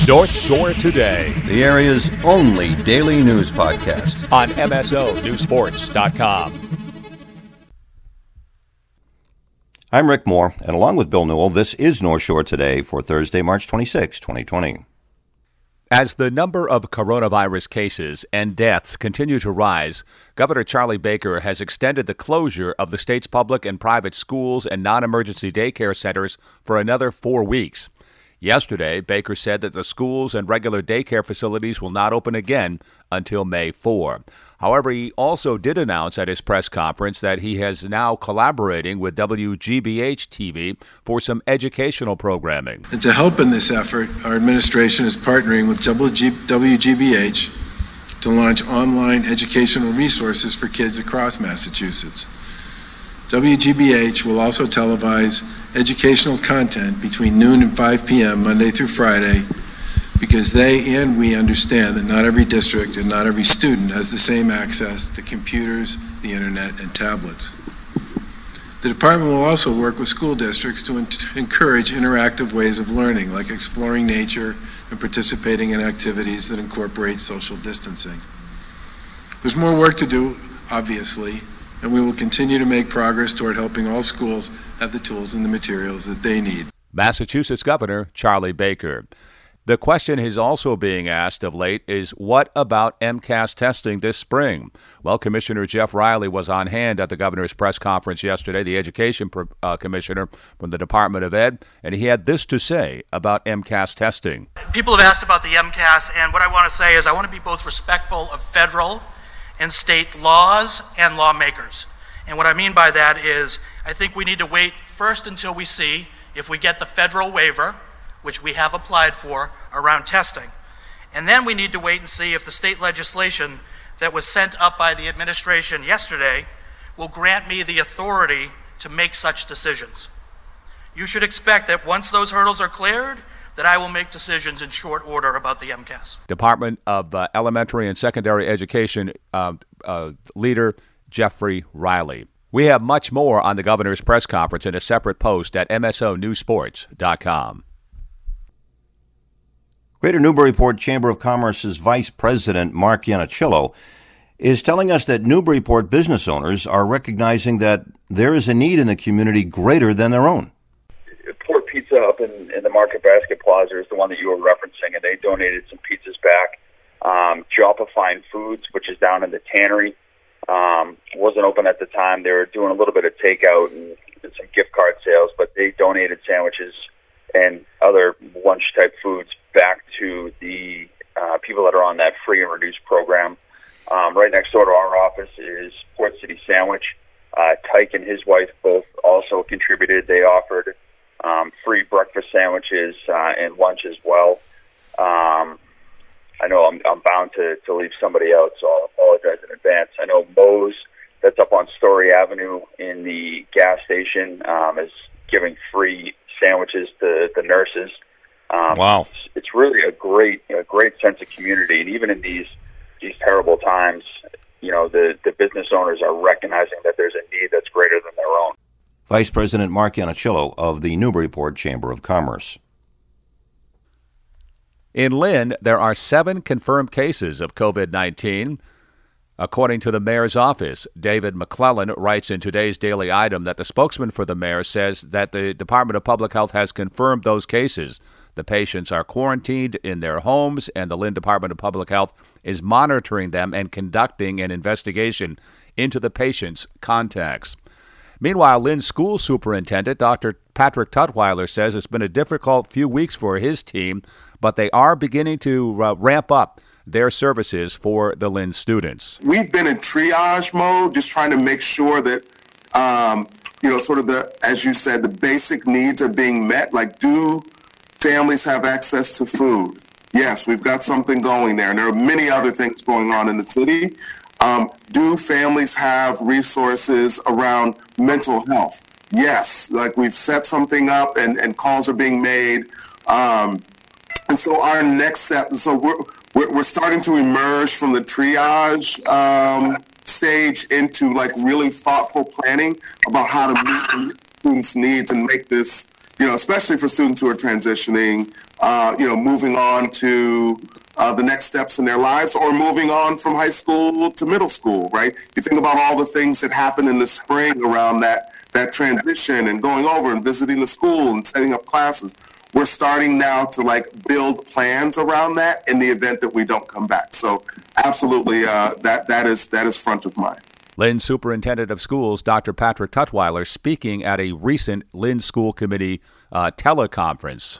North Shore Today, the area's only daily news podcast on MSONewsports.com. I'm Rick Moore, and along with Bill Newell, this is North Shore Today for Thursday, March 26, 2020. As the number of coronavirus cases and deaths continue to rise, Governor Charlie Baker has extended the closure of the state's public and private schools and non-emergency daycare centers for another 4 weeks. Yesterday, Baker said that the schools and regular daycare facilities will not open again until May 4. However, he also did announce at his press conference that he is now collaborating with WGBH TV for some educational programming. And to help in this effort, our administration is partnering with WGBH to launch online educational resources for kids across Massachusetts. WGBH will also televise educational content between noon and 5 p.m. Monday through Friday, because they and we understand that not every district and not every student has the same access to computers, the internet, and tablets. The department will also work with school districts to encourage interactive ways of learning, like exploring nature and participating in activities that incorporate social distancing. There's more work to do, obviously, and we will continue to make progress toward helping all schools have the tools and the materials that they need. Massachusetts Governor Charlie Baker. The question is also being asked of late is, what about MCAS testing this spring? Well, Commissioner Jeff Riley was on hand at the governor's press conference yesterday, the education commissioner from the Department of Ed, and he had this to say about MCAS testing. People have asked about the MCAS, and what I want to say is I want to be both respectful of federal and state laws and lawmakers. And what I mean by that is I think we need to wait first until we see if we get the federal waiver, which we have applied for, around testing. And then we need to wait and see if the state legislation that was sent up by the administration yesterday will grant me the authority to make such decisions. You should expect that once those hurdles are cleared, that I will make decisions in short order about the MCAS. Department of Elementary and Secondary Education leader Jeffrey Riley. We have much more on the governor's press conference in a separate post at MSONewsports.com. Greater Newburyport Chamber of Commerce's Vice President Mark Yanachillo is telling us that Newburyport business owners are recognizing that there is a need in the community greater than their own. Port Pizza up in the Market Basket Plaza is the one that you were referencing, and they donated some pizzas back. Joppa Fine Foods, which is down in the Tannery, wasn't open at the time. They were doing a little bit of takeout and some gift card sales, but they donated sandwiches and other lunch-type foods back to the people that are on that free and reduced program. Right next door to our office is Port City Sandwich. Tyke and his wife both also contributed. They offered free breakfast sandwiches and lunch as well. I know I'm bound to leave somebody out, so I'll apologize in advance. I know Moe's, that's up on Story Avenue in the gas station, is giving free sandwiches to the nurses. Wow. It's really a great sense of community, and even in these terrible times, you know, the business owners are recognizing that there's a need that's greater than their own. Vice President Mark Yanachillo of the Newburyport Chamber of Commerce. In Lynn, there are 7 confirmed cases of COVID-19. According to the mayor's office, David McClellan writes in today's Daily Item that the spokesman for the mayor says that the Department of Public Health has confirmed those cases. The patients are quarantined in their homes, and the Lynn Department of Public Health is monitoring them and conducting an investigation into the patients' contacts. Meanwhile, Lynn's school superintendent, Dr. Patrick Tutwiler, says it's been a difficult few weeks for his team, but they are beginning to ramp up their services for the Lynn students. We've been in triage mode, just trying to make sure that, sort of as you said, the basic needs are being met. Like, do families have access to food? Yes, we've got something going there. And there are many other things going on in the city. Do families have resources around mental health? Yes, like we've set something up and calls are being made. And so our next step, we're starting to emerge from the triage stage into like really thoughtful planning about how to meet students' needs and make this, especially for students who are transitioning, moving on to the next steps in their lives, or moving on from high school to middle school, right? You think about all the things that happen in the spring around that transition, and going over and visiting the school and setting up classes. We're starting now to build plans around that in the event that we don't come back. So absolutely, that is front of mind. Lynn Superintendent of Schools, Dr. Patrick Tutwiler, speaking at a recent Lynn School Committee teleconference.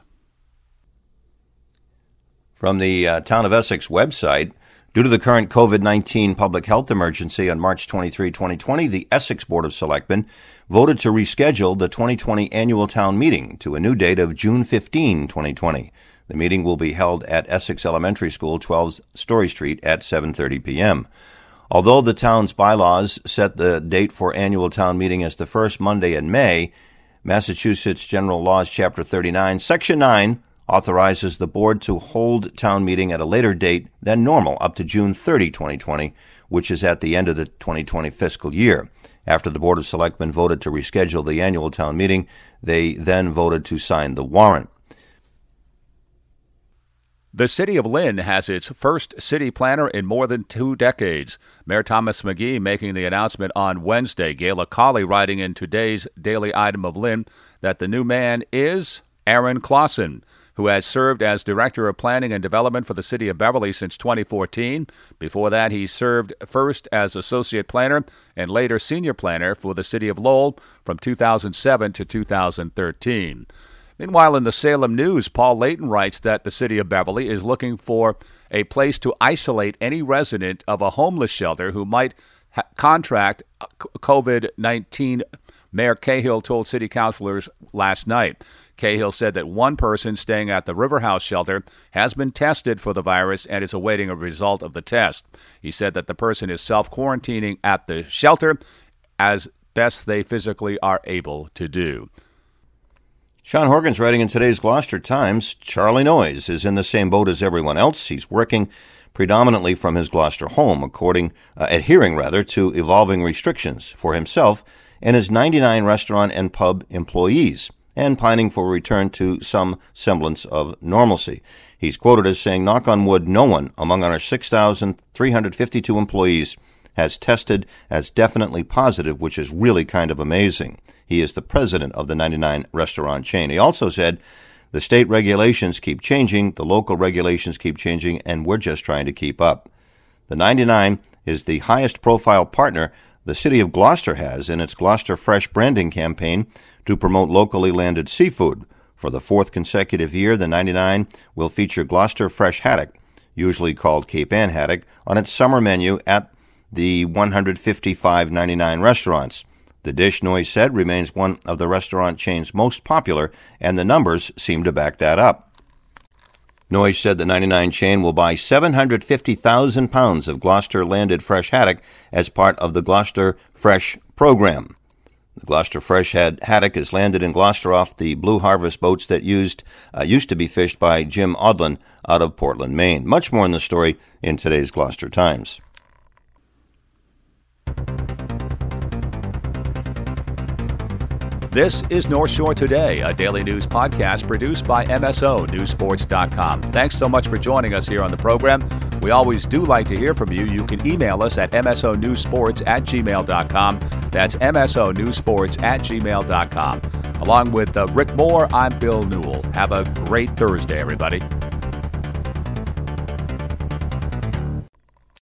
From the Town of Essex website, due to the current COVID-19 public health emergency on March 23, 2020, the Essex Board of Selectmen voted to reschedule the 2020 annual town meeting to a new date of June 15, 2020. The meeting will be held at Essex Elementary School, 12 Story Street at 7:30 p.m. Although the town's bylaws set the date for annual town meeting as the first Monday in May, Massachusetts General Laws, Chapter 39, Section 9, authorizes the board to hold town meeting at a later date than normal, up to June 30, 2020, which is at the end of the 2020 fiscal year. After the Board of Selectmen voted to reschedule the annual town meeting, they then voted to sign the warrant. The city of Lynn has its first city planner in more than 2 decades. Mayor Thomas McGee making the announcement on Wednesday. Gayla Colley writing in today's Daily Item of Lynn that the new man is Aaron Clausen, who has served as Director of Planning and Development for the City of Beverly since 2014. Before that, he served first as Associate Planner and later Senior Planner for the City of Lowell from 2007 to 2013. Meanwhile, in the Salem News, Paul Layton writes that the City of Beverly is looking for a place to isolate any resident of a homeless shelter who might contract COVID-19. Mayor Cahill told city councilors last night. Cahill said that one person staying at the River House shelter has been tested for the virus and is awaiting a result of the test. He said that the person is self-quarantining at the shelter as best they physically are able to do. Sean Horgan's writing in today's Gloucester Times, Charlie Noyes is in the same boat as everyone else. He's working predominantly from his Gloucester home, adhering to evolving restrictions for himself and his 99 restaurant and pub employees, and pining for a return to some semblance of normalcy. He's quoted as saying, "Knock on wood, no one among our 6,352 employees has tested as definitely positive, which is really kind of amazing." He is the president of the 99 restaurant chain. He also said, "The state regulations keep changing, the local regulations keep changing, and we're just trying to keep up." The 99 is the highest profile partner the city of Gloucester has in its Gloucester Fresh branding campaign to promote locally landed seafood. For the 4th consecutive year, the 99 will feature Gloucester Fresh haddock, usually called Cape Ann haddock, on its summer menu at the 155 99 restaurants. The dish, Noyes said, remains one of the restaurant chain's most popular, and the numbers seem to back that up. Noyes said the 99 chain will buy 750,000 pounds of Gloucester landed fresh haddock as part of the Gloucester Fresh program. The Gloucester Fresh haddock is landed in Gloucester off the Blue Harvest boats that used to be fished by Jim Odlin out of Portland, Maine. Much more in the story in today's Gloucester Times. This is North Shore Today, a daily news podcast produced by MSONewsports.com. Thanks so much for joining us here on the program. We always do like to hear from you. You can email us at msonewsports@gmail.com. That's msonewsports@gmail.com. Along with Rick Moore, I'm Bill Newell. Have a great Thursday, everybody.